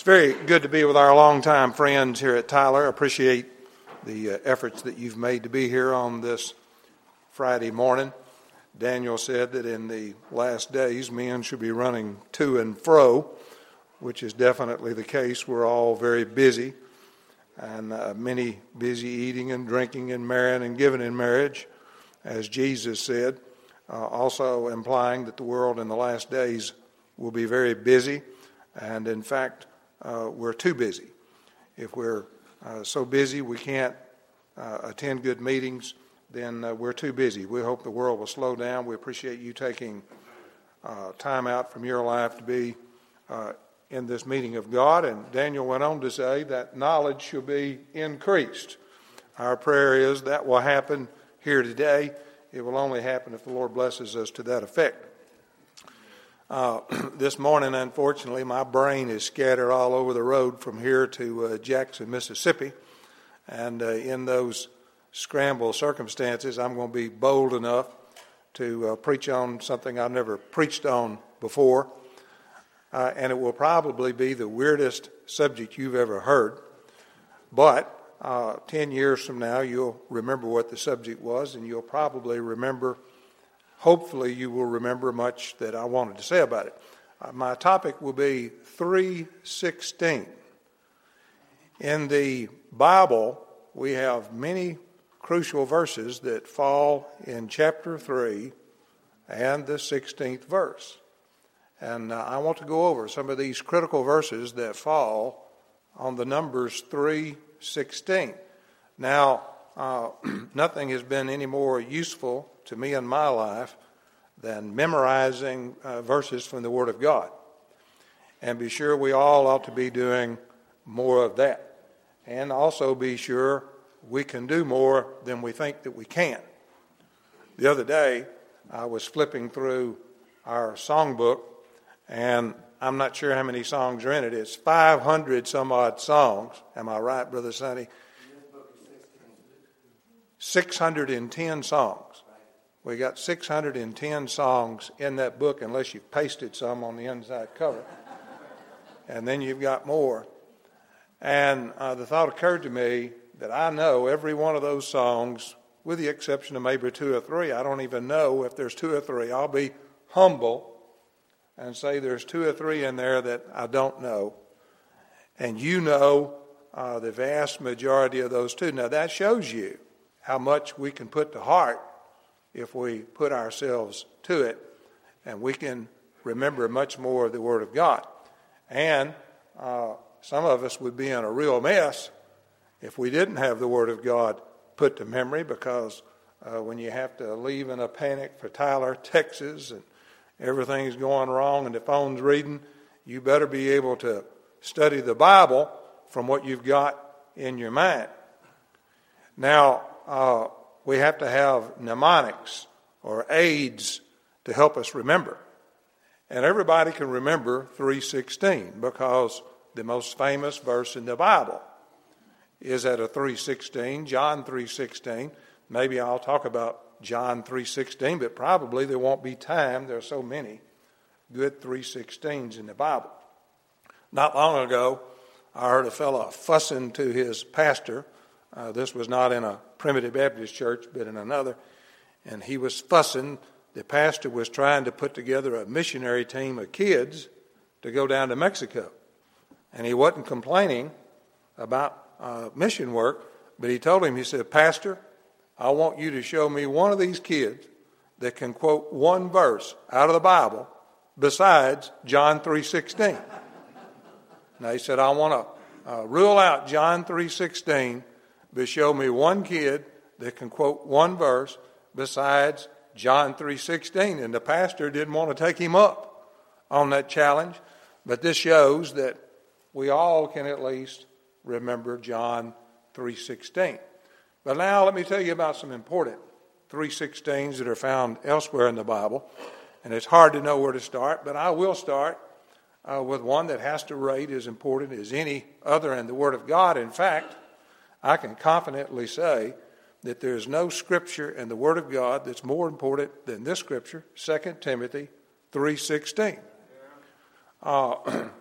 very good to be with our longtime friends here at Tyler. I appreciate the efforts that you've made to be here on this Friday morning. Daniel said that in the last days, men should be running to and fro, which is definitely the case. We're all very busy, and many busy eating and drinking and marrying and giving in marriage, as Jesus said, also implying that the world in the last days will be very busy, and in fact, we're too busy. If we're so busy we can't attend good meetings, then we're too busy. We hope the world will slow down. We appreciate you taking time out from your life to be in this meeting of God. And Daniel went on to say that knowledge shall be increased. Our prayer is that will happen here today. It will only happen if the Lord blesses us to that effect. This morning, unfortunately, my brain is scattered all over the road from here to Jackson, Mississippi. And in those scramble circumstances, I'm going to be bold enough to preach on something I've never preached on before. And it will probably be the weirdest subject you've ever heard. But 10 years from now, you'll remember what the subject was, and you'll probably remember, hopefully you will remember much that I wanted to say about it. My topic will be 3:16. In the Bible, we have many crucial verses that fall in chapter 3 and the 16th verse. And I want to go over some of these critical verses that fall on the numbers 3:16. Now, nothing has been any more useful to me in my life than memorizing verses from the Word of God. And be sure we all ought to be doing more of that. And also be sure we can do more than we think that we can. The other day, I was flipping through our songbook, and I'm not sure how many songs are in it. It's 500 some odd songs. Am I right, Brother Sonny? 610 songs. We got 610 songs in that book, unless you've pasted some on the inside cover. And then you've got more. And the thought occurred to me that I know every one of those songs, with the exception of maybe two or three. I don't even know if there's two or three. I'll be humble and say there's two or three in there that I don't know. And you know the vast majority of those too. Now that shows you how much we can put to heart if we put ourselves to it, and we can remember much more of the Word of God. And some of us would be in a real mess if we didn't have the Word of God put to memory, because when you have to leave in a panic for Tyler, Texas, and everything's going wrong and the phone's reading, you better be able to study the Bible from what you've got in your mind. Now, we have to have mnemonics or aids to help us remember. And everybody can remember 3:16 because the most famous verse in the Bible is at a 3:16, John 3:16. Maybe I'll talk about John 3:16, but probably there won't be time. There are so many good 3:16s in the Bible. Not long ago, I heard a fellow fussing to his pastor. This was not in a Primitive Baptist church, but in another. And he was fussing. The pastor was trying to put together a missionary team of kids to go down to Mexico. And he wasn't complaining about mission work, but he told him, he said, "Pastor, I want you to show me one of these kids that can quote one verse out of the Bible besides John 3:16. Now he said, "I want to rule out John 3:16, but show me one kid that can quote one verse besides John 3:16. And the pastor didn't want to take him up on that challenge. But this shows that we all can at least remember John 3:16. But now let me tell you about some important 3:16s that are found elsewhere in the Bible. And it's hard to know where to start, but I will start with one that has to rate as important as any other in the Word of God. In fact, I can confidently say that there is no scripture in the Word of God that's more important than this scripture, 2 Timothy 3:16.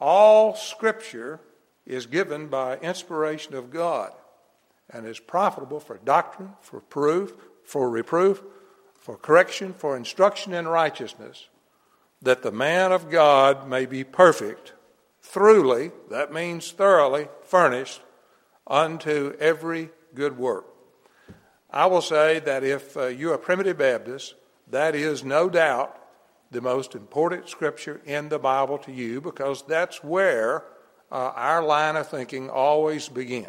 all Scripture is given by inspiration of God and is profitable for doctrine, for proof, for reproof, for correction, for instruction in righteousness, that the man of God may be perfect, thoroughly, that means thoroughly, furnished unto every good work. I will say that if you're a primitive Baptist, that is no doubt the most important scripture in the Bible to you, because that's where our line of thinking always begins.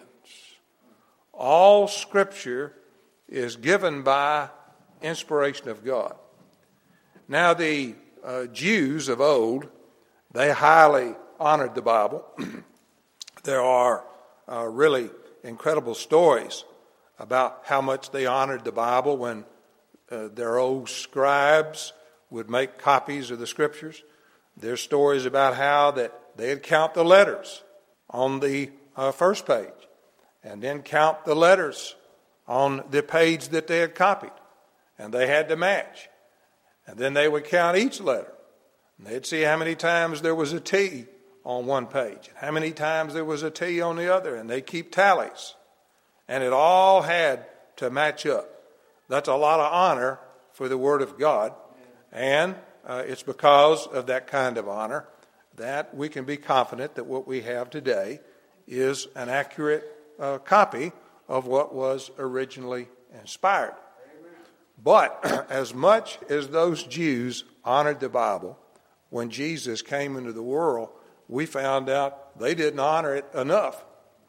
All Scripture is given by inspiration of God. Now, the Jews of old, they highly honored the Bible. There are really incredible stories about how much they honored the Bible when their old scribes would make copies of the Scriptures. There's stories about how that they'd count the letters on the first page and then count the letters on the page that they had copied. And they had to match. And then they would count each letter. And they'd see how many times there was a T on one page and how many times there was a T on the other. And they'd keep tallies. And it all had to match up. That's a lot of honor for the Word of God. And it's because of that kind of honor that we can be confident that what we have today is an accurate copy of what was originally inspired. But as much as those Jews honored the Bible, when Jesus came into the world, we found out they didn't honor it enough.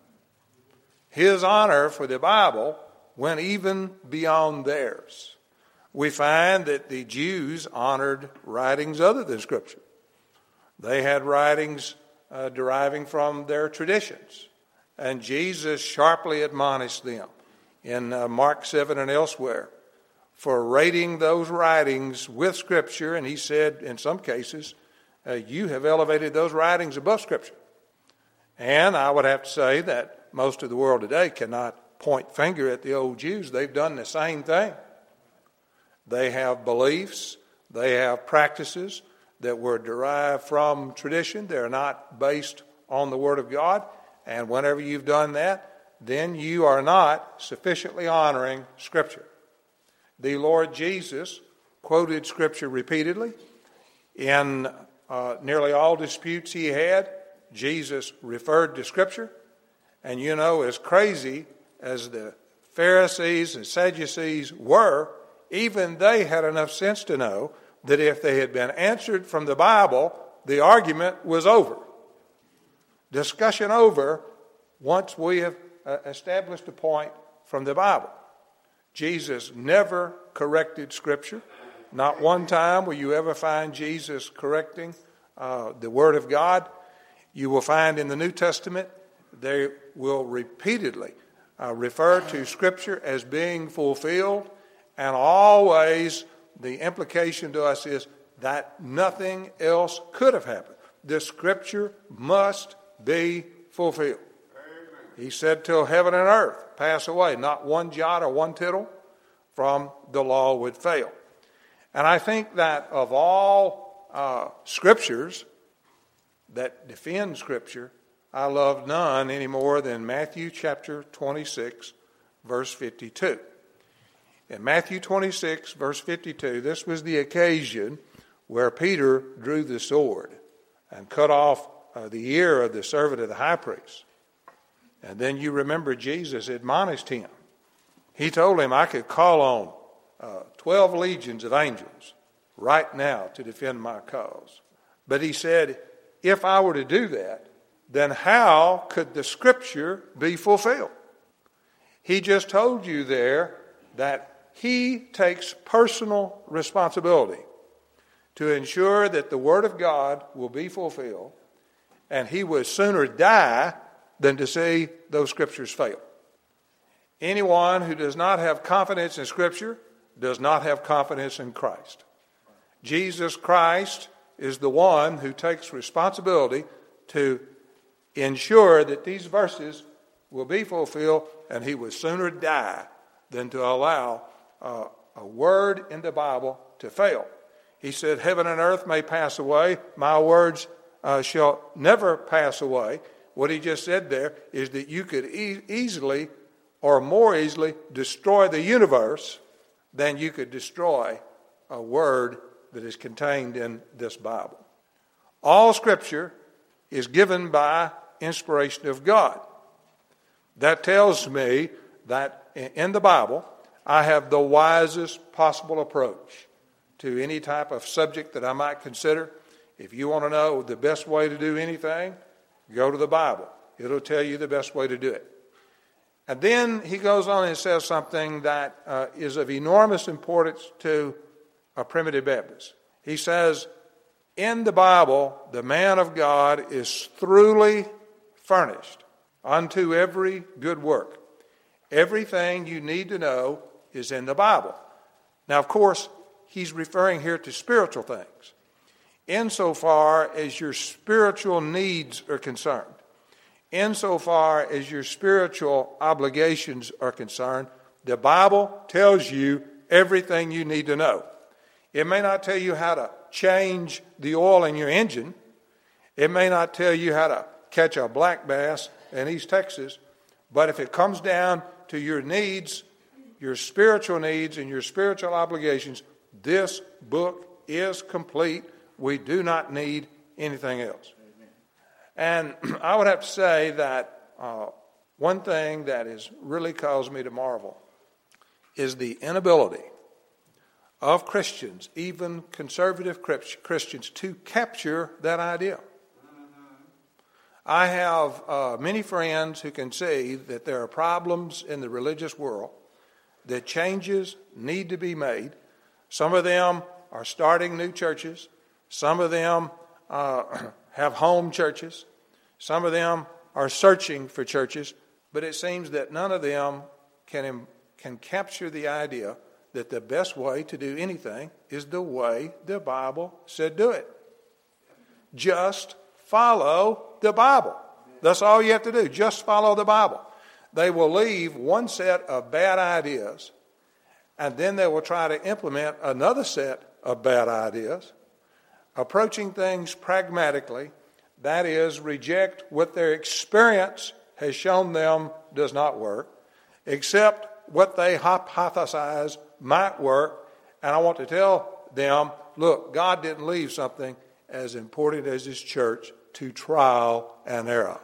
His honor for the Bible went even beyond theirs. We find that the Jews honored writings other than Scripture. They had writings deriving from their traditions. And Jesus sharply admonished them in Mark 7 and elsewhere for rating those writings with Scripture. And he said, in some cases, you have elevated those writings above Scripture. And I would have to say that most of the world today cannot point finger at the old Jews. They've done the same thing. They have beliefs, they have practices that were derived from tradition. They're not based on the Word of God. And whenever you've done that, then you are not sufficiently honoring Scripture. The Lord Jesus quoted Scripture repeatedly. In nearly all disputes he had, Jesus referred to Scripture. And you know, as crazy as the Pharisees and Sadducees were, even they had enough sense to know that if they had been answered from the Bible, the argument was over. Discussion over once we have established a point from the Bible. Jesus never corrected Scripture. Not one time will you ever find Jesus correcting the Word of God. You will find in the New Testament they will repeatedly refer to Scripture as being fulfilled, and always the implication to us is that nothing else could have happened. The Scripture must be fulfilled. Amen. He said, till heaven and earth pass away, not one jot or one tittle from the law would fail. And I think that of all scriptures that defend Scripture, I love none any more than Matthew chapter 26, verse 52. In Matthew 26, verse 52, this was the occasion where Peter drew the sword and cut off the ear of the servant of the high priest. And then you remember Jesus admonished him. He told him, I could call on 12 legions of angels right now to defend my cause. But he said, if I were to do that, then how could the Scripture be fulfilled? He just told you there that he takes personal responsibility to ensure that the Word of God will be fulfilled, and he would sooner die than to see those Scriptures fail. Anyone who does not have confidence in Scripture does not have confidence in Christ. Jesus Christ is the one who takes responsibility to ensure that these verses will be fulfilled, and he would sooner die than to allow a word in the Bible to fail. He said, heaven and earth may pass away, my words shall never pass away. What he just said there is that you could easily or more easily destroy the universe than you could destroy a word that is contained in this Bible. All Scripture is given by inspiration of God. That tells me that in the Bible, I have the wisest possible approach to any type of subject that I might consider. If you want to know the best way to do anything, go to the Bible. It'll tell you the best way to do it. And then he goes on and says something that is of enormous importance to a primitive Baptist. He says, in the Bible, the man of God is thoroughly furnished unto every good work. Everything you need to know is in the Bible. Now, of course, he's referring here to spiritual things. Insofar as your spiritual needs are concerned, insofar as your spiritual obligations are concerned, the Bible tells you everything you need to know. It may not tell you how to change the oil in your engine. It may not tell you how to catch a black bass in East Texas. But if it comes down to your needs, your spiritual needs and your spiritual obligations, this book is complete. We do not need anything else. And I would have to say that one thing that has really caused me to marvel is the inability of Christians, even conservative Christians, to capture that idea. I have many friends who can see that there are problems in the religious world, that changes need to be made. Some of them are starting new churches. Some of them have home churches. Some of them are searching for churches. But it seems that none of them can capture the idea that the best way to do anything is the way the Bible said do it. Just follow the Bible. That's all you have to do. Just follow the Bible. They will leave one set of bad ideas, and then they will try to implement another set of bad ideas, approaching things pragmatically, that is, reject what their experience has shown them does not work, accept what they hypothesize might work, and I want to tell them, look, God didn't leave something as important as His church to trial and error.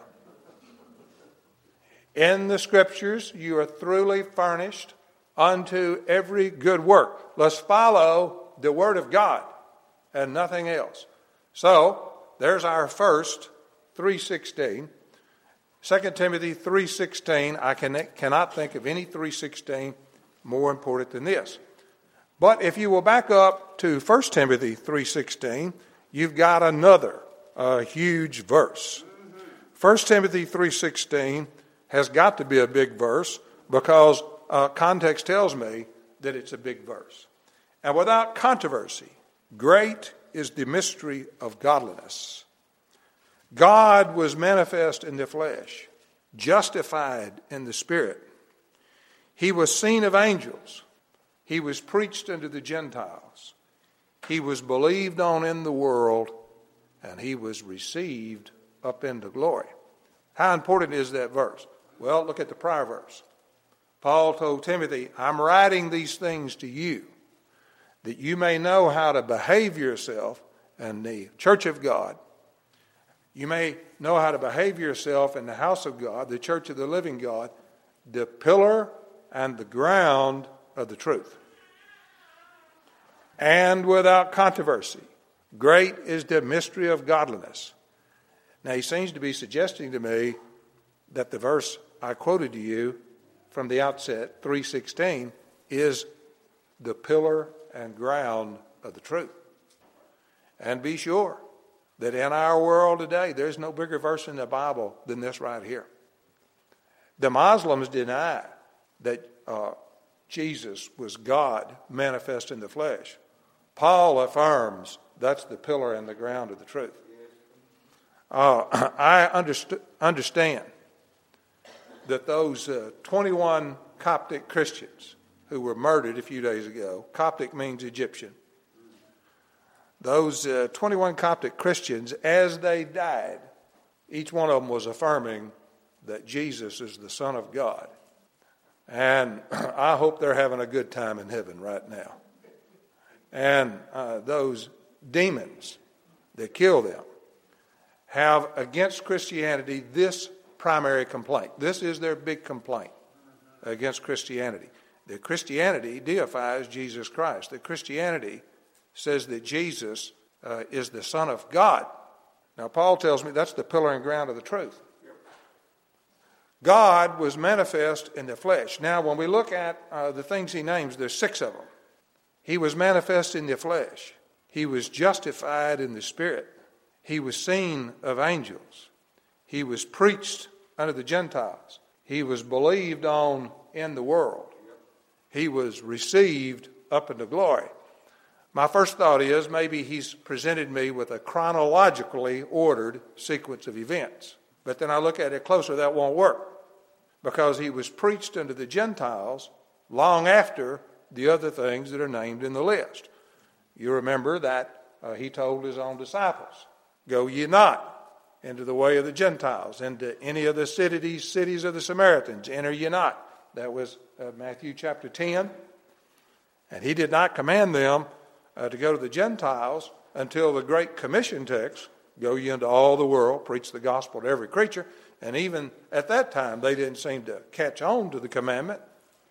In the Scriptures, you are thoroughly furnished unto every good work. Let's follow the Word of God and nothing else. So, there's our first 3:16. 2 Timothy 3:16, I cannot think of any 3:16 more important than this. But if you will back up to 1 Timothy 3:16, you've got another huge verse. 1 Timothy 3:16 has got to be a big verse because context tells me that it's a big verse. And without controversy, great is the mystery of godliness. God was manifest in the flesh, justified in the Spirit. He was seen of angels. He was preached unto the Gentiles. He was believed on in the world, and he was received up into glory. How important is that verse? Well, look at the prior verse. Paul told Timothy, I'm writing these things to you, that you may know how to behave yourself in the church of God. You may know how to behave yourself in the house of God, the church of the living God, the pillar and the ground of the truth. And without controversy, great is the mystery of godliness. Now, he seems to be suggesting to me that the verse I quoted to you from the outset, 3:16, is the pillar and ground of the truth. And be sure that in our world today, there's no bigger verse in the Bible than this right here. The Muslims deny that Jesus was God manifest in the flesh. Paul affirms that's the pillar and the ground of the truth. I understand that those 21 Coptic Christians who were murdered a few days ago, Coptic means Egyptian, those 21 Coptic Christians, as they died, each one of them was affirming that Jesus is the Son of God. And I hope they're having a good time in heaven right now. And those demons that kill them have against Christianity this primary complaint. This is their big complaint against Christianity. That Christianity deifies Jesus Christ. That Christianity says that Jesus is the Son of God. Now, Paul tells me that's the pillar and ground of the truth. God was manifest in the flesh. Now, when we look at the things he names, there's 6 of them. He was manifest in the flesh. He was justified in the Spirit. He was seen of angels. He was preached unto the Gentiles. He was believed on in the world. He was received up into glory. My first thought is maybe he's presented me with a chronologically ordered sequence of events. But then I look at it closer, that won't work. Because he was preached unto the Gentiles long after the other things that are named in the list. You remember that he told his own disciples, "Go ye not into the way of the Gentiles, into any of the cities of the Samaritans, enter ye not." That was Matthew chapter 10. And he did not command them to go to the Gentiles until the Great Commission text, "Go ye into all the world, preach the gospel to every creature." And even at that time, they didn't seem to catch on to the commandment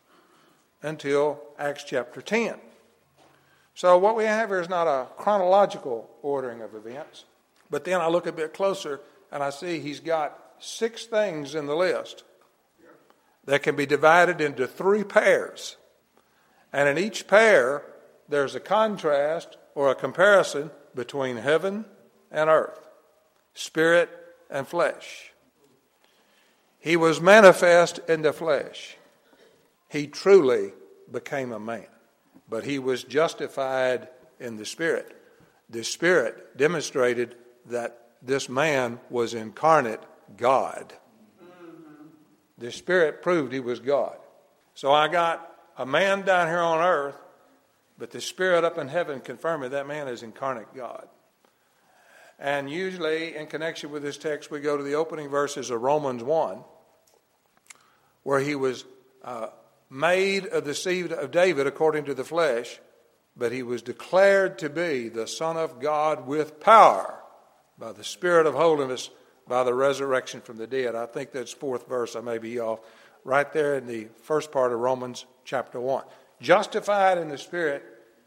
until Acts chapter 10. So what we have here is not a chronological ordering of events. But then I look a bit closer and I see he's got 6 things in the list that can be divided into 3 pairs. And in each pair, there's a contrast or a comparison between heaven and earth, spirit and flesh. He was manifest in the flesh. He truly became a man, but he was justified in the Spirit. The Spirit demonstrated that this man was incarnate God. The Spirit proved he was God. So I got a man down here on earth, but the Spirit up in heaven confirming that man is incarnate God. And usually in connection with this text, we go to the opening verses of Romans 1, where he was made of the seed of David according to the flesh, but he was declared to be the Son of God with power by the Spirit of holiness, by the resurrection from the dead. I think that's 4th verse, I may be off, right there in the first part of Romans chapter 1. Justified in the Spirit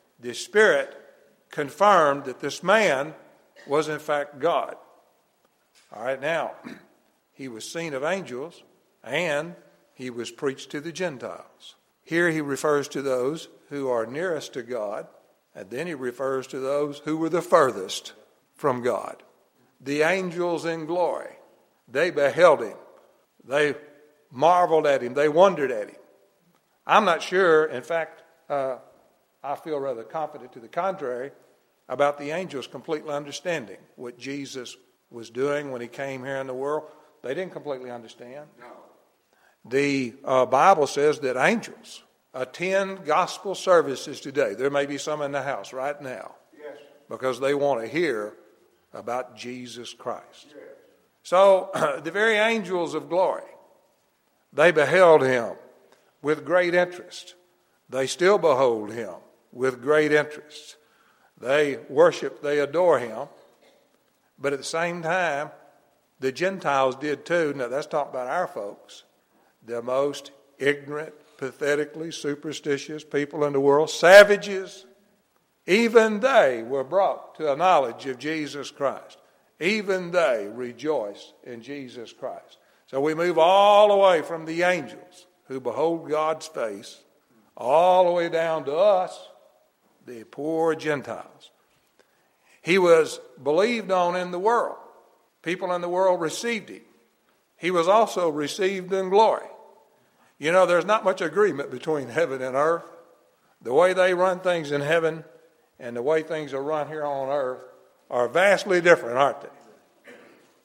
confirmed that this man was in fact God. All right, now, he was seen of angels, and he was preached to the Gentiles. Here he refers to those who are nearest to God, and then he refers to those who were the furthest from God. The angels in glory, they beheld him. They marveled at him. They wondered at him. I'm not sure, in fact, I feel rather confident to the contrary, about the angels completely understanding what Jesus was doing when he came here in the world. They didn't completely understand. No. The Bible says that angels attend gospel services today. There may be some in the house right now. Yes. Because they want to hear about Jesus Christ. Yes. So the very angels of glory, they beheld him with great interest. They still behold him with great interest. They worship, they adore him. But at the same time, the Gentiles did too. Now that's talking about our folks. The most ignorant, pathetically superstitious people in the world, savages. Even they were brought to a knowledge of Jesus Christ. Even they rejoice in Jesus Christ. So we move all the way from the angels who behold God's face, all the way down to us, the poor Gentiles. He was believed on in the world. People in the world received him. He was also received in glory. You know, there's not much agreement between heaven and earth. The way they run things in heaven and the way things are run here on earth are vastly different, aren't they?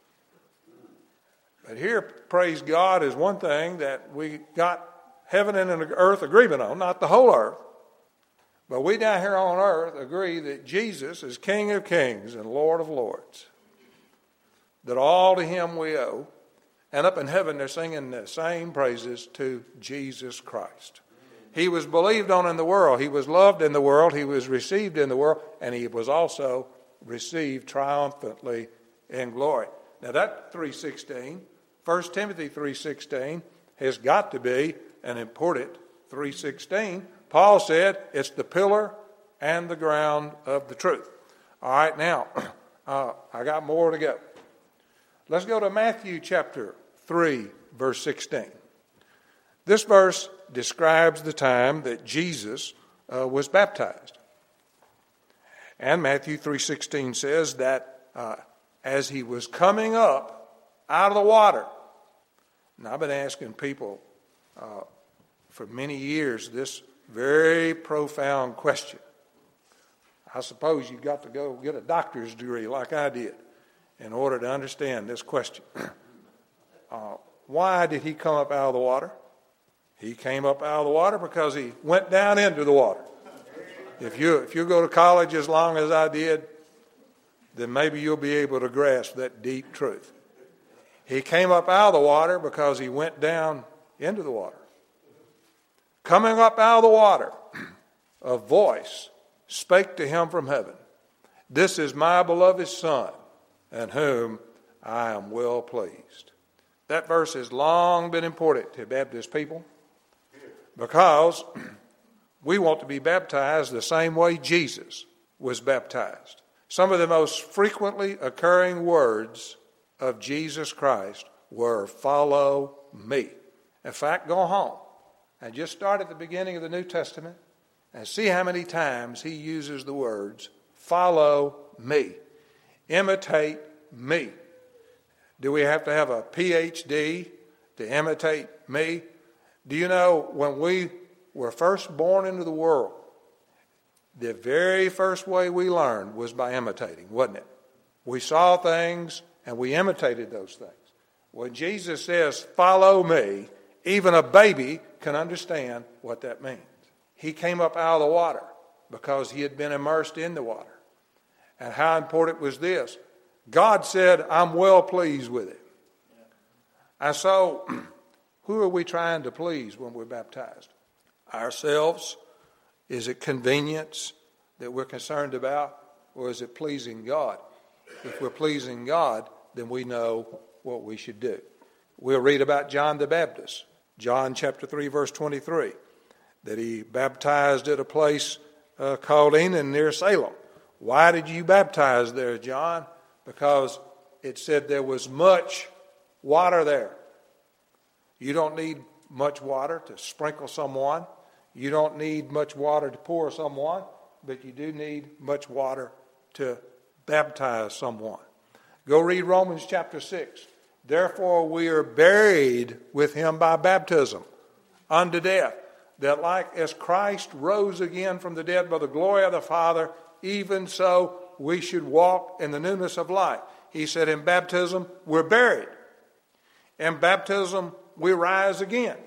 But here, praise God, is one thing that we got heaven and earth agreement on, not the whole earth. But we down here on earth agree that Jesus is King of kings and Lord of lords. That all to him we owe. And up in heaven they're singing the same praises to Jesus Christ. He was believed on in the world. He was loved in the world. He was received in the world. And he was also received triumphantly in glory. Now that 3:16, 1 Timothy 3:16, has got to be an important 3:16. Paul said it's the pillar and the ground of the truth. All right, now, I got more to go. Let's go to Matthew chapter 3, verse 16. This verse describes the time that Jesus was baptized. And Matthew 3:16 says that as he was coming up out of the water. And I've been asking people for many years this very profound question. I suppose you've got to go get a doctor's degree like I did in order to understand this question. Why did he come up out of the water? He came up out of the water because he went down into the water. If you go to college as long as I did, then maybe you'll be able to grasp that deep truth. He came up out of the water because he went down into the water. Coming up out of the water, a voice spake to him from heaven, "This is my beloved Son, in whom I am well pleased." That verse has long been important to Baptist people because we want to be baptized the same way Jesus was baptized. Some of the most frequently occurring words of Jesus Christ were, "Follow me." In fact, go home and just start at the beginning of the New Testament and see how many times he uses the words, "Follow me," "Imitate me." Do we have to have a PhD to imitate me? Do you know when we were first born into the world, the very first way we learned was by imitating, wasn't it? We saw things and we imitated those things. When Jesus says, "Follow me," even a baby can understand what that means. He came up out of the water because he had been immersed in the water. And how important was this? God said, "I'm well pleased with it." And so, who are we trying to please when we're baptized? Ourselves? Is it convenience that we're concerned about? Or is it pleasing God? If we're pleasing God, then we know what we should do. We'll read about John the Baptist. John chapter 3, verse 23. That he baptized at a place called Enon near Salem. Why did you baptize there, John? Because it said there was much water there. You don't need much water to sprinkle someone. You don't need much water to pour someone, but you do need much water to baptize someone. Go read Romans chapter 6. Therefore we are buried with him by baptism unto death, that like as Christ rose again from the dead by the glory of the Father, even so we should walk in the newness of life. He said in baptism we're buried. In baptism we rise again.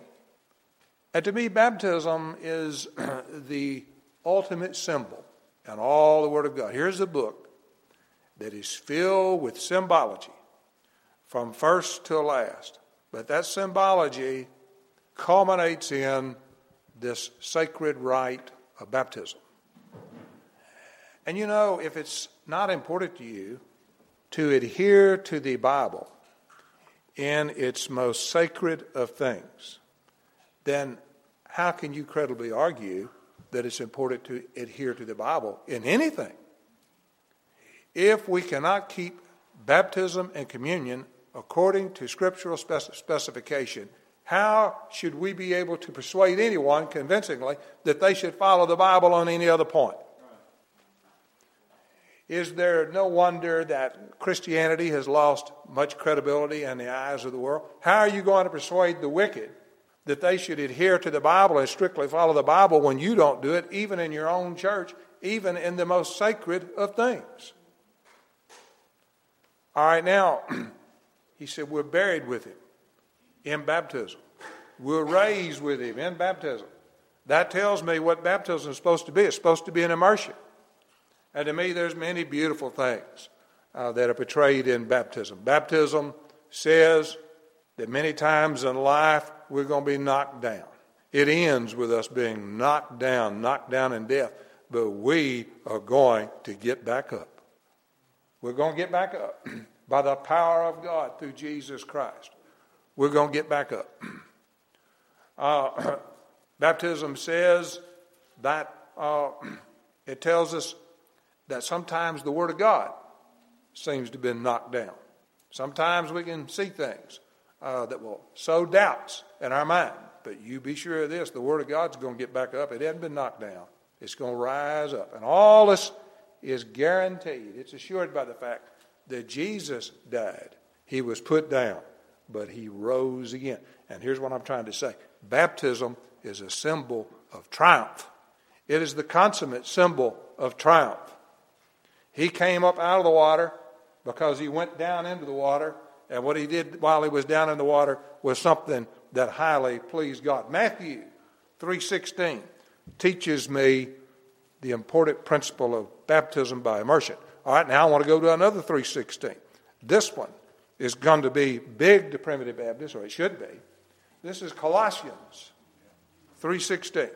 And to me, baptism is the ultimate symbol in all the Word of God. Here's a book that is filled with symbology from first to last. But that symbology culminates in this sacred rite of baptism. And you know, if it's not important to you to adhere to the Bible in its most sacred of things, then how can you credibly argue that it's important to adhere to the Bible in anything? If we cannot keep baptism and communion according to scriptural specification, how should we be able to persuade anyone convincingly that they should follow the Bible on any other point? Is there no wonder that Christianity has lost much credibility in the eyes of the world? How are you going to persuade the wicked that they should adhere to the Bible and strictly follow the Bible when you don't do it, even in your own church, even in the most sacred of things? All right, now, he said we're buried with him in baptism. We're raised with him in baptism. That tells me what baptism is supposed to be. It's supposed to be an immersion. And to me, there's many beautiful things that are portrayed in baptism. Baptism says that many times in life we're going to be knocked down. It ends with us being knocked down in death. But we are going to get back up. We're going to get back up by the power of God through Jesus Christ. We're going to get back up. Baptism says that it tells us that sometimes the Word of God seems to have been knocked down. Sometimes we can see things that will sow doubts in our mind. But you be sure of this, the Word of God's going to get back up. It hasn't been knocked down. It's going to rise up. And all this is guaranteed. It's assured by the fact that Jesus died. He was put down, but he rose again. And here's what I'm trying to say. Baptism is a symbol of triumph. It is the consummate symbol of triumph. He came up out of the water because he went down into the water, and what he did while he was down in the water was something that highly pleased God. Matthew 3:16 teaches me the important principle of baptism by immersion. All right, now I want to go to another 3:16. This one is going to be big to Primitive Baptists, or it should be. This is Colossians 3:16.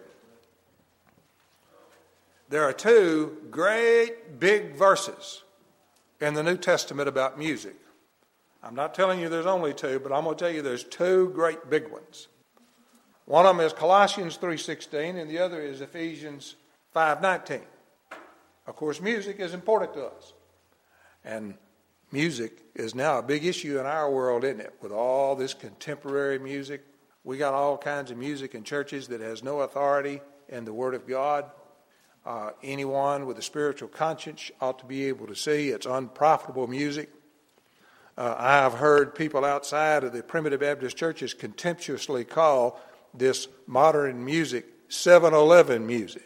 There are two great big verses in the New Testament about music. I'm not telling you there's only two, but I'm going to tell you there's two great big ones. One of them is Colossians 3:16, and the other is Ephesians 5:19. Of course, music is important to us. And music is now a big issue in our world, isn't it? With all this contemporary music. We got all kinds of music in churches that has no authority in the Word of God. Anyone with a spiritual conscience ought to be able to see it's unprofitable music. I have heard people outside of the Primitive Baptist churches contemptuously call this modern music 7-Eleven music.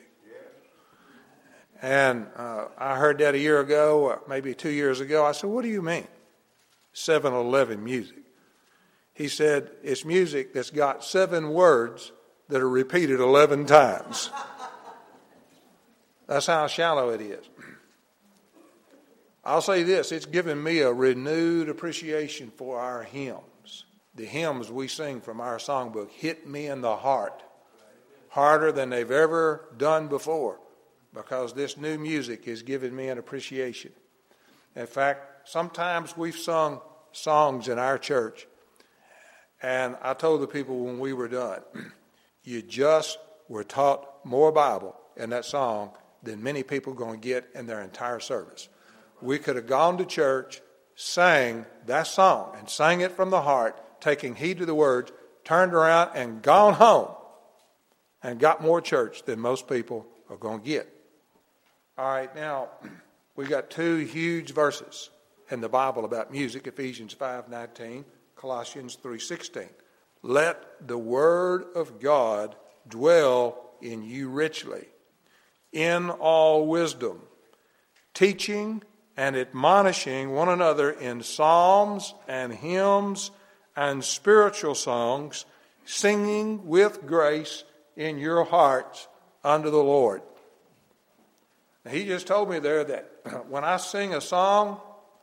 And I heard that a year ago, or maybe 2 years ago. I said, what do you mean, 7-Eleven music? He said, it's music that's got 7 words that are repeated 11 times. That's how shallow it is. I'll say this, it's given me a renewed appreciation for our hymns. The hymns we sing from our songbook hit me in the heart, harder than they've ever done before, because this new music has given me an appreciation. In fact, sometimes we've sung songs in our church, and I told the people when we were done, you just were taught more Bible in that song than many people are going to get in their entire service. We could have gone to church, sang that song, and sang it from the heart, taking heed to the words, turned around and gone home, and got more church than most people are going to get. All right, now, we got 2 huge verses in the Bible about music, Ephesians 5:19, Colossians 3:16. Let the word of God dwell in you richly, in all wisdom, teaching and admonishing one another in psalms and hymns and spiritual songs, singing with grace in your hearts unto the Lord. Now, he just told me there that when I sing a song,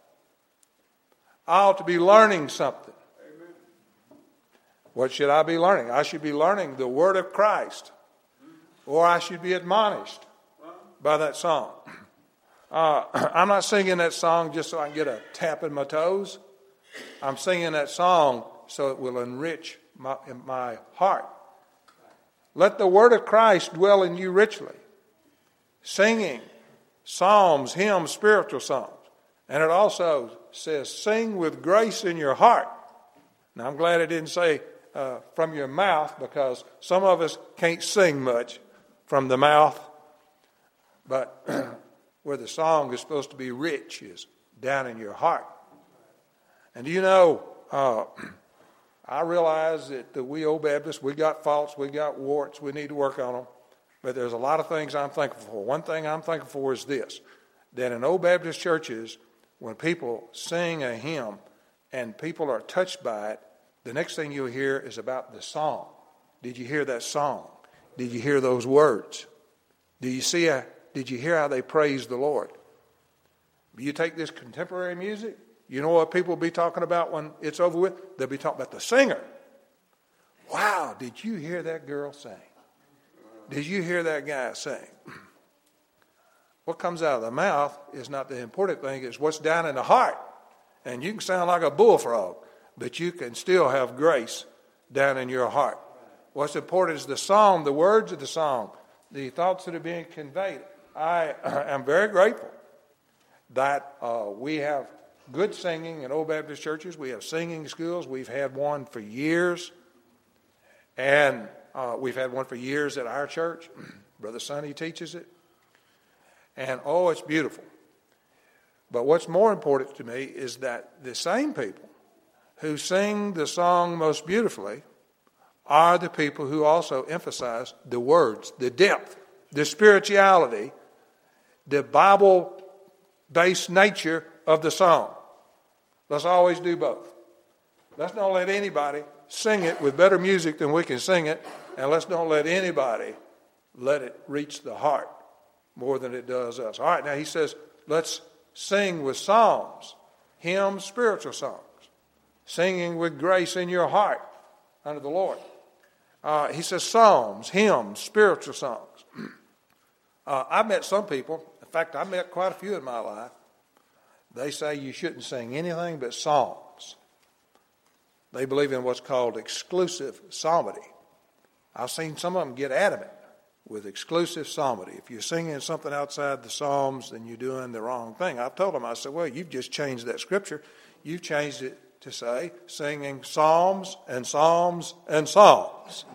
I ought to be learning something. Amen. What should I be learning? I should be learning the word of Christ, or I should be admonished by that song. I'm not singing that song just so I can get a tap in my toes. I'm singing that song so it will enrich my heart. Let the word of Christ dwell in you richly. Singing psalms, hymns, spiritual songs. And it also says, sing with grace in your heart. Now, I'm glad it didn't say from your mouth, because some of us can't sing much from the mouth. But where the song is supposed to be rich is down in your heart. And do you know, I realize that we old Baptists, we got faults, we got warts, we need to work on them. But there's a lot of things I'm thankful for. One thing I'm thankful for is this, that in old Baptist churches, when people sing a hymn and people are touched by it, the next thing you'll hear is about the song. Did you hear that song? Did you hear those words? Did you hear how they praised the Lord? You take this contemporary music, you know what people will be talking about when it's over with? They'll be talking about the singer. Wow, did you hear that girl sing? Did you hear that guy sing? What comes out of the mouth is not the important thing. It's what's down in the heart. And you can sound like a bullfrog, but you can still have grace down in your heart. What's important is the song, the words of the song, the thoughts that are being conveyed. I am very grateful that we have good singing in Old Baptist churches. We have singing schools. We've had one for years. And we've had one for years at our church. Brother Sonny teaches it. And, it's beautiful. But what's more important to me is that the same people who sing the song most beautifully are the people who also emphasize the words, the depth, the spirituality, the Bible-based nature of the song. Let's always do both. Let's not let anybody sing it with better music than we can sing it, and let's don't let anybody let it reach the heart more than it does us. All right, now he says, let's sing with psalms, hymns, spiritual songs, singing with grace in your heart unto the Lord. He says psalms, hymns, spiritual songs. I've met some people, in fact, I've met quite a few in my life. They say you shouldn't sing anything but psalms. They believe in what's called exclusive psalmody. I've seen some of them get adamant with exclusive psalmody. If you're singing something outside the Psalms, then you're doing the wrong thing. I've told them, I said, well, you've just changed that scripture. You've changed it to say singing psalms and psalms and psalms.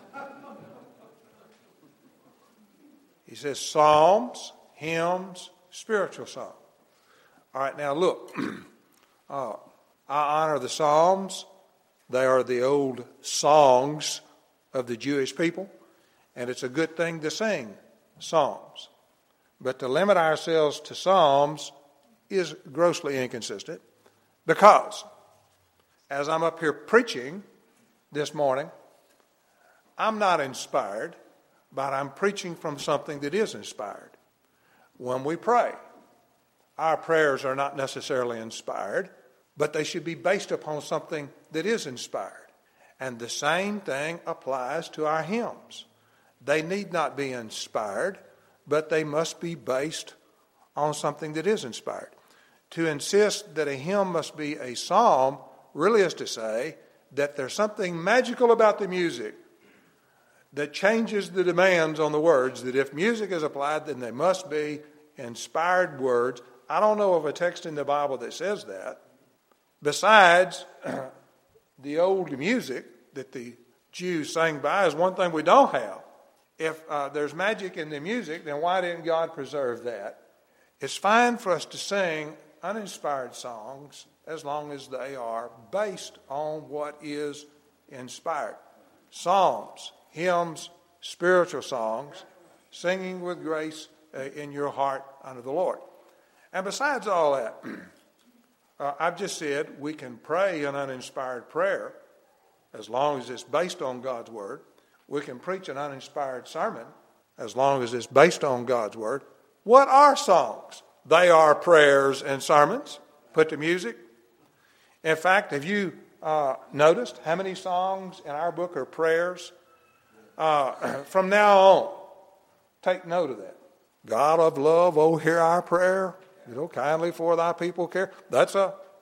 He says psalms, hymns, spiritual songs. All right, now look, I honor the psalms. They are the old songs of the Jewish people, and it's a good thing to sing psalms. But to limit ourselves to psalms is grossly inconsistent, because as I'm up here preaching this morning, I'm not inspired, but I'm preaching from something that is inspired. When we pray, our prayers are not necessarily inspired, but they should be based upon something that is inspired. And the same thing applies to our hymns. They need not be inspired, but they must be based on something that is inspired. To insist that a hymn must be a psalm really is to say that there's something magical about the music that changes the demands on the words, that if music is applied, then they must be inspired words. I don't know of a text in the Bible that says that. Besides, the old music that the Jews sang by is one thing we don't have. If there's magic in the music, then why didn't God preserve that? It's fine for us to sing uninspired songs as long as they are based on what is inspired. Psalms, hymns, spiritual songs, singing with grace in your heart unto the Lord. And besides all that, I've just said we can pray an uninspired prayer as long as it's based on God's Word. We can preach an uninspired sermon as long as it's based on God's Word. What are songs? They are prayers and sermons put to music. In fact, have you noticed how many songs in our book are prayers? From now on, take note of that. God of love, oh, hear our prayer. Kindly for thy people care. That's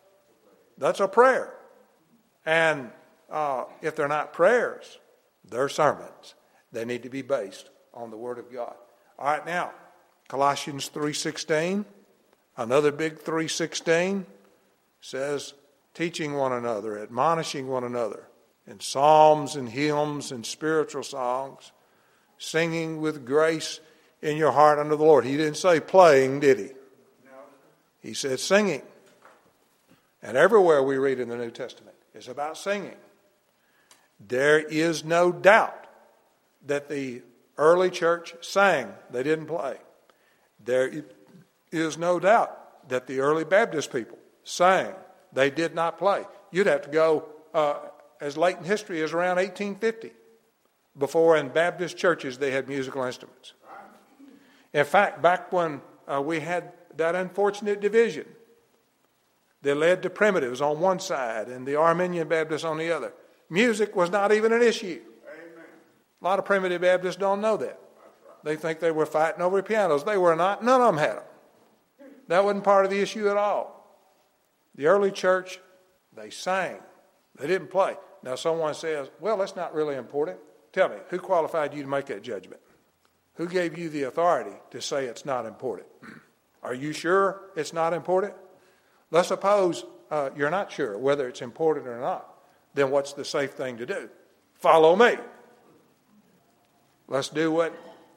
a prayer. And if they're not prayers, they're sermons. They need to be based on the Word of God. All right, now, Colossians 3:16, another big 3:16, says, teaching one another, admonishing one another in psalms and hymns and spiritual songs, singing with grace in your heart unto the Lord. He didn't say playing, did he? He said singing. And everywhere we read in the New Testament is about singing. There is no doubt that the early church sang. They didn't play. There is no doubt that the early Baptist people sang. They did not play. You'd have to go as late in history as around 1850 before in Baptist churches they had musical instruments. In fact, back when we had that unfortunate division that led to primitives on one side and the Arminian Baptists on the other, music was not even an issue. Amen. A lot of primitive Baptists don't know that. They think they were fighting over pianos. They were not. None of them had them. That wasn't part of the issue at all. The early church, they sang. They didn't play. Now someone says, well, that's not really important. Tell me, who qualified you to make that judgment? Who gave you the authority to say it's not important? Are you sure it's not important? Let's suppose you're not sure whether it's important or not. Then what's the safe thing to do? Follow me. Let's do what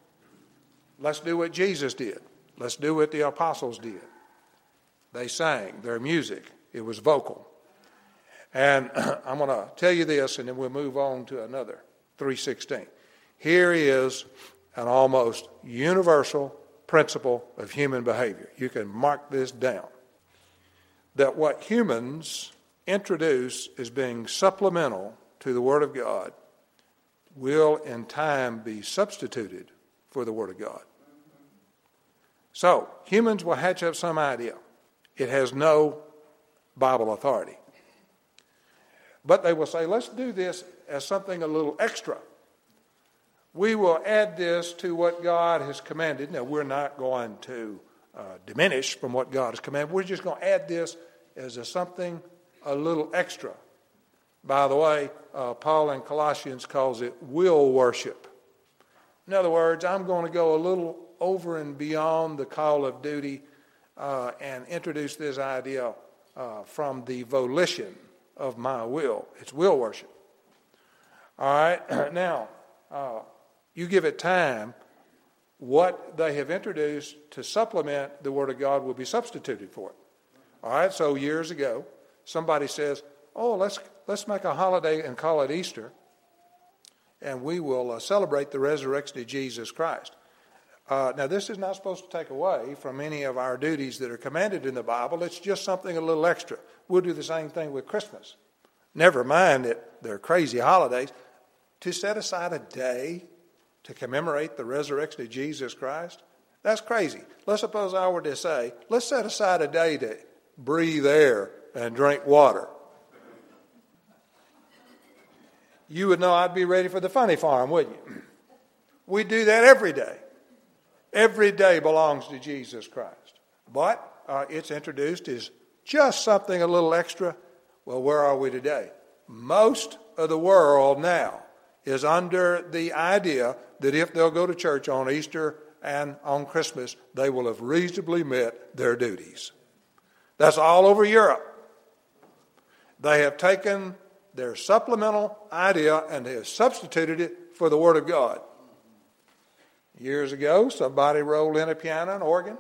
Jesus did. Let's do what the apostles did. They sang their music. It was vocal. And I'm going to tell you this, and then we'll move on to another 3:16. Here is an almost universal principle of human behavior. You can mark this down. That what humans introduce as being supplemental to the Word of God will in time be substituted for the Word of God. So, humans will hatch up some idea. It has no Bible authority. But they will say, let's do this as something a little extra. We will add this to what God has commanded. Now, we're not going to diminish from what God has commanded. We're just going to add this as something a little extra. By the way, Paul in Colossians calls it will worship. In other words, I'm going to go a little over and beyond the call of duty and introduce this idea from the volition of my will. It's will worship. All right, now, you give it time, what they have introduced to supplement the Word of God will be substituted for it. All right, so years ago, somebody says, oh, let's make a holiday and call it Easter, and we will celebrate the resurrection of Jesus Christ. Now, this is not supposed to take away from any of our duties that are commanded in the Bible. It's just something a little extra. We'll do the same thing with Christmas. Never mind that they're crazy holidays. To set aside a day to commemorate the resurrection of Jesus Christ, that's crazy. Let's suppose I were to say, let's set aside a day to breathe air and drink water. You would know I'd be ready for the funny farm, wouldn't you? We do that every day. Every day belongs to Jesus Christ. But it's introduced as just something a little extra. Well, where are we today? Most of the world now is under the idea that if they'll go to church on Easter and on Christmas, they will have reasonably met their duties. That's all over Europe. They have taken their supplemental idea and they have substituted it for the Word of God. Years ago, somebody rolled in a piano and organ.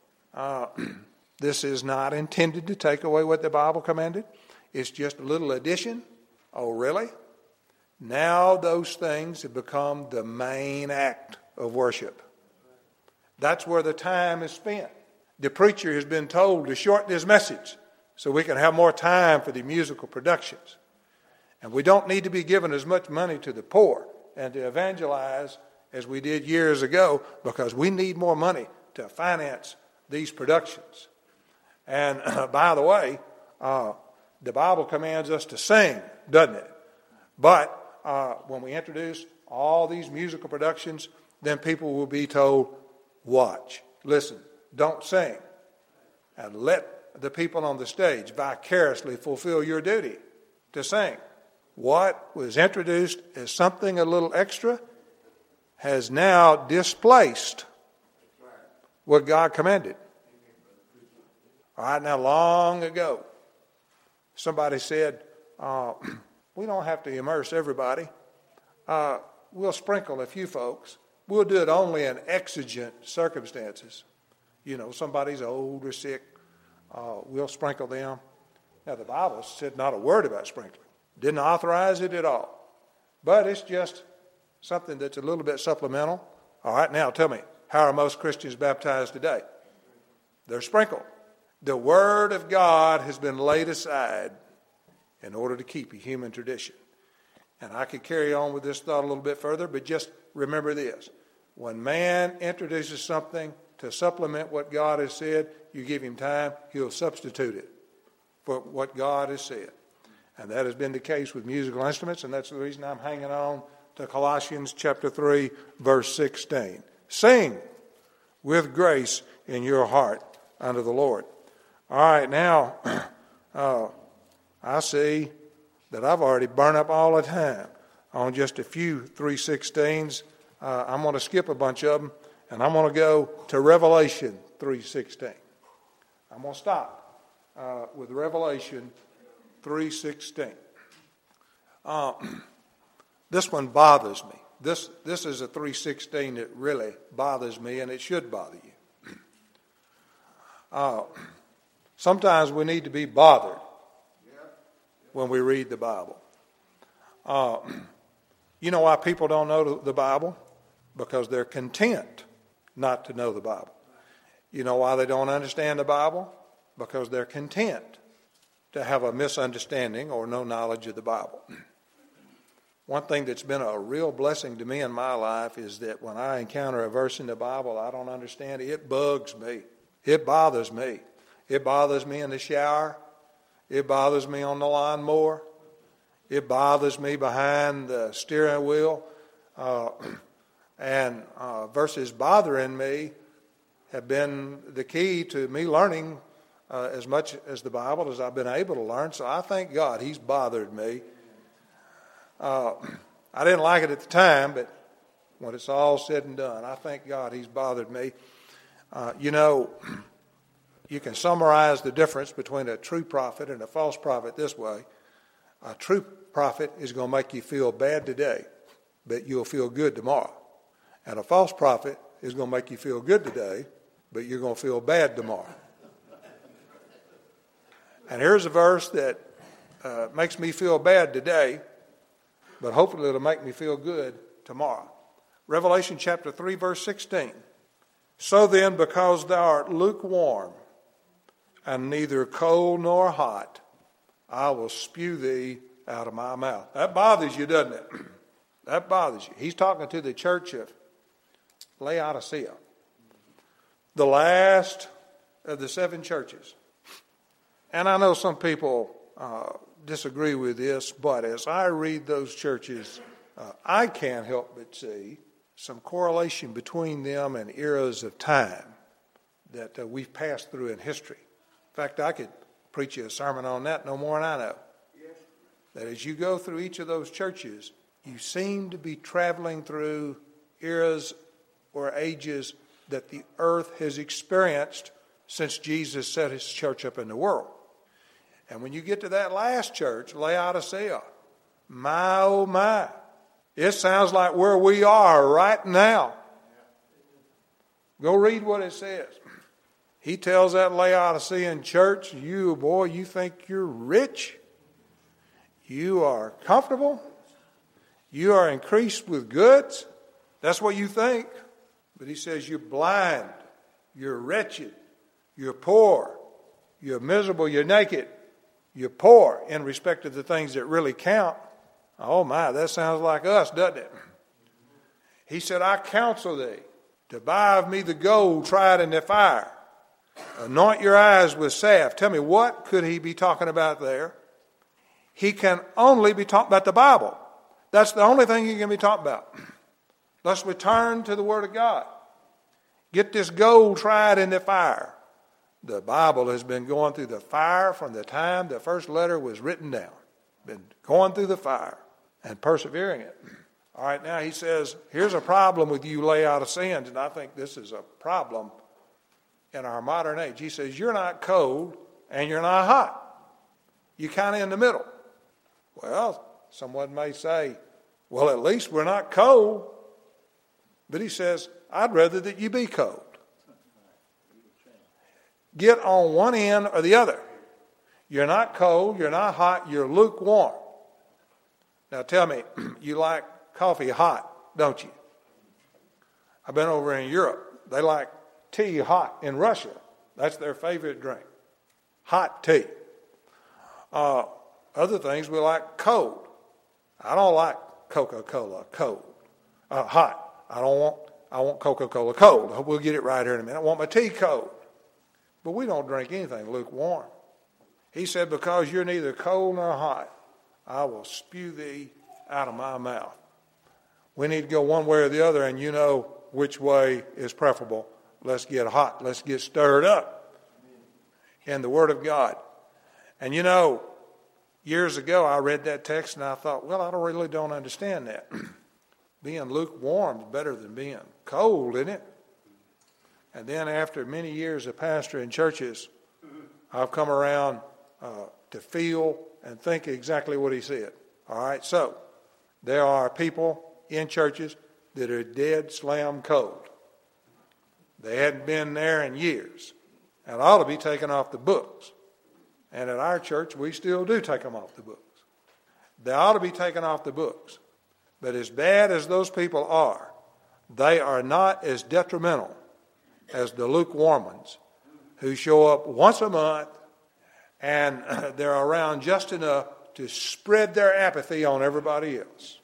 This is not intended to take away what the Bible commanded. It's just a little addition. Oh, really? Now those things have become the main act of worship. That's where the time is spent. The preacher has been told to shorten his message so we can have more time for the musical productions. And we don't need to be giving as much money to the poor and to evangelize as we did years ago because we need more money to finance these productions. And by the way, the Bible commands us to sing, doesn't it? But when we introduce all these musical productions, then people will be told, watch, listen, don't sing, and let the people on the stage vicariously fulfill your duty to sing. What was introduced as something a little extra has now displaced what God commanded. All right, now long ago, somebody said, we don't have to immerse everybody. We'll sprinkle a few folks. We'll do it only in exigent circumstances. You know, somebody's old or sick. We'll sprinkle them. Now, the Bible said not a word about sprinkling. Didn't authorize it at all. But it's just something that's a little bit supplemental. All right, now tell me, how are most Christians baptized today? They're sprinkled. The Word of God has been laid aside in order to keep a human tradition. And I could carry on with this thought a little bit further, but just remember this. When man introduces something to supplement what God has said, you give him time, he'll substitute it for what God has said. And that has been the case with musical instruments, and that's the reason I'm hanging on to Colossians chapter 3, verse 16. Sing with grace in your heart unto the Lord. All right, now, I see that I've already burned up all the time on just a few 3:16s. I'm going to skip a bunch of them, and I'm going to go to Revelation 3:16. I'm going to stop with Revelation 3:16. This one bothers me. This is a 3:16 that really bothers me, and it should bother you. Sometimes we need to be bothered when we read the Bible. You know why people don't know the Bible? Because they're content not to know the Bible. You know why they don't understand the Bible? Because they're content to have a misunderstanding or no knowledge of the Bible. One thing that's been a real blessing to me in my life is that when I encounter a verse in the Bible I don't understand, it bugs me. It bothers me. It bothers me in the shower. It bothers me on the lawnmower. It bothers me behind the steering wheel. And verses bothering me have been the key to me learning as much as the Bible as I've been able to learn. So I thank God he's bothered me. I didn't like it at the time, but when it's all said and done, I thank God he's bothered me. You can summarize the difference between a true prophet and a false prophet this way. A true prophet is going to make you feel bad today, but you'll feel good tomorrow. And a false prophet is going to make you feel good today, but you're going to feel bad tomorrow. And here's a verse that makes me feel bad today, but hopefully it'll make me feel good tomorrow. Revelation chapter 3, verse 16. So then, because thou art lukewarm, and neither cold nor hot, I will spew thee out of my mouth. That bothers you, doesn't it? That bothers you. He's talking to the church of Laodicea, the last of the 7 churches. And I know some people disagree with this, but as I read those churches, I can't help but see some correlation between them and eras of time that we've passed through in history. In fact, I could preach you a sermon on that no more than I know. Yes. That as you go through each of those churches, you seem to be traveling through eras or ages that the earth has experienced since Jesus set his church up in the world. And when you get to that last church, Laodicea, my oh my, it sounds like where we are right now. Go read what it says. He tells that Laodicean church, you think you're rich? You are comfortable? You are increased with goods? That's what you think. But he says you're blind, you're wretched, you're poor, you're miserable, you're naked, you're poor in respect to the things that really count. Oh my, that sounds like us, doesn't it? He said, I counsel thee to buy of me the gold tried in the fire. Anoint your eyes with salve. Tell me, what could he be talking about there? He can only be talking about the Bible. That's the only thing he can be talking about. Let's return to the Word of God. Get this gold tried in the fire. The Bible has been going through the fire from the time the first letter was written down. Been going through the fire and persevering it. All right, now he says, here's a problem with you Laodiceans, and I think this is a problem in our modern age. He says, you're not cold and you're not hot. You're kind of in the middle. Well, someone may say, well, at least we're not cold. But he says, I'd rather that you be cold. Get on one end or the other. You're not cold, you're not hot, you're lukewarm. Now tell me, you like coffee hot, don't you? I've been over in Europe. They like tea hot in Russia. That's their favorite drink. Hot tea. Other things we like cold. I don't like Coca-Cola cold, hot. I want Coca-Cola cold. We'll get it right here in a minute. I want my tea cold. But we don't drink anything lukewarm. He said, because you're neither cold nor hot, I will spew thee out of my mouth. We need to go one way or the other, and you know which way is preferable. Let's get hot. Let's get stirred up in the Word of God. And you know, years ago I read that text and I thought, well, I really don't understand that. Being lukewarm is better than being cold, isn't it? And then after many years of pastoring churches, I've come around to feel and think exactly what he said. All right, so there are people in churches that are dead slam cold. They hadn't been there in years and ought to be taken off the books. And at our church, we still do take them off the books. They ought to be taken off the books. But as bad as those people are, they are not as detrimental as the lukewarm ones who show up once a month and they're around just enough to spread their apathy on everybody else.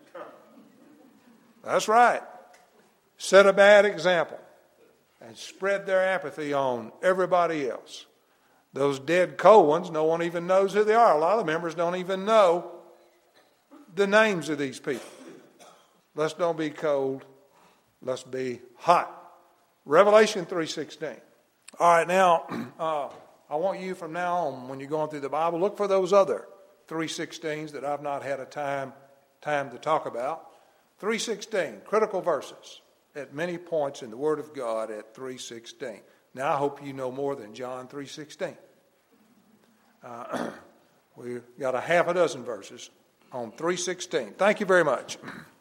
That's right. Set a bad example and spread their apathy on everybody else. Those dead cold ones, no one even knows who they are. A lot of the members don't even know the names of these people. Let's don't be cold. Let's be hot. Revelation 3:16. All right, now, I want you from now on, when you're going through the Bible, look for those other 3:16s that I've not had a time to talk about. 3:16, critical verses at many points in the Word of God at 3:16. Now, I hope you know more than John 3:16. We've got a half a dozen verses on 3:16. Thank you very much.